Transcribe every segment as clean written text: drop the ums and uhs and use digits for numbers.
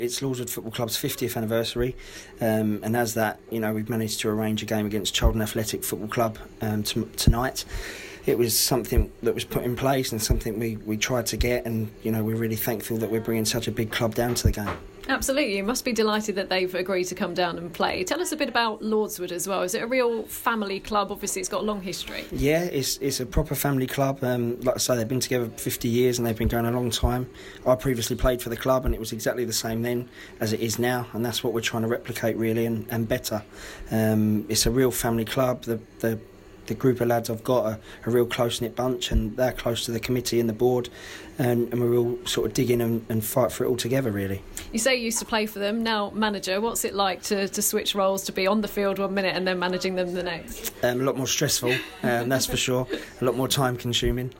It's Lordswood Football Club's 50th anniversary, and as that, we've managed to arrange a game against Chaldon Athletic Football Club tonight. It was something that was put in place and something we tried to get, and we're really thankful that we're bringing such a big club down to the game. Absolutely, you must be delighted that they've agreed to come down and play. Tell us a bit about Lordswood as well. Is it a real family club? Obviously, it's got a long history. Yeah, it's a proper family club. Like I say, they've been together 50 years and they've been going a long time. I previously played for the club and it was exactly the same then as it is now, and that's what we're trying to replicate really and better. It's a real family club. The group of lads I've got are a real close-knit bunch, and they're close to the committee and the board, and we're all sort of dig in and fight for it all together, really. You say you used to play for them, now manager. What's it like to switch roles, to be on the field one minute and then managing them the next? A lot more stressful, that's for sure. A lot more time-consuming.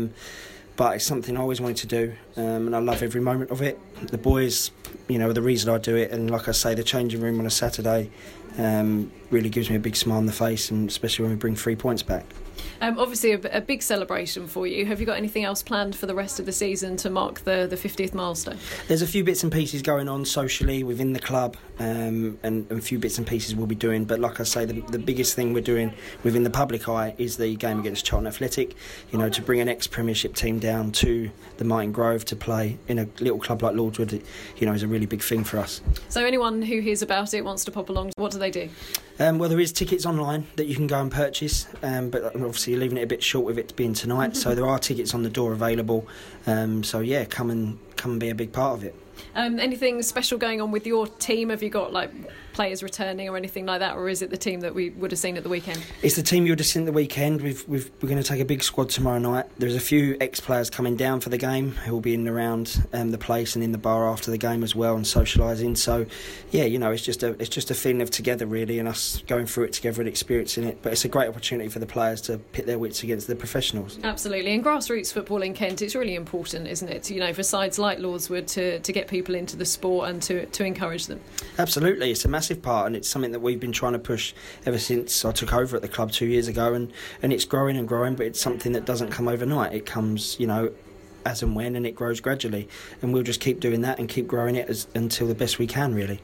But it's something I always wanted to do, and I love every moment of it. The boys, are the reason I do it, and like I say, the changing room on a Saturday really gives me a big smile on the face, and especially when we bring 3 points back. Obviously a big celebration for you. Have you got anything else planned for the rest of the season to mark the 50th milestone? There's a few bits and pieces going on socially within the club, and a few bits and pieces we'll be doing, but like I say, the biggest thing we're doing within the public eye is the game against Chaldon Athletic, to bring an ex-Premiership team down to the Martin Grove to play in a little club like Lordswood, is a really big thing for us. So anyone who hears about it, wants to pop along, what do they do? Well, there is tickets online that you can go and purchase, but obviously you're leaving it a bit short with it being tonight, so there are tickets on the door available. So yeah, come and be a big part of it. Anything special going on with your team? Have you got players returning or anything like that, or is it the team that we would have seen at the weekend? It's the team you would have seen at the weekend. We're going to take a big squad tomorrow night. There's a few ex-players coming down for the game who will be in and around the place and in the bar after the game as well, and socialising. So yeah, it's just a feeling of together really, and us going through it together and experiencing it. But it's a great opportunity for the players to pit their wits against the professionals. Absolutely, and grassroots football in Kent, it's really important, isn't it? For sides like Lordswood to get people into the sport and to encourage them. Absolutely, it's a massive part, and it's something that we've been trying to push ever since I took over at the club 2 years ago, and it's growing and growing, but it's something that doesn't come overnight. It comes, as and when, and it grows gradually, and we'll just keep doing that and keep growing it until the best we can, really.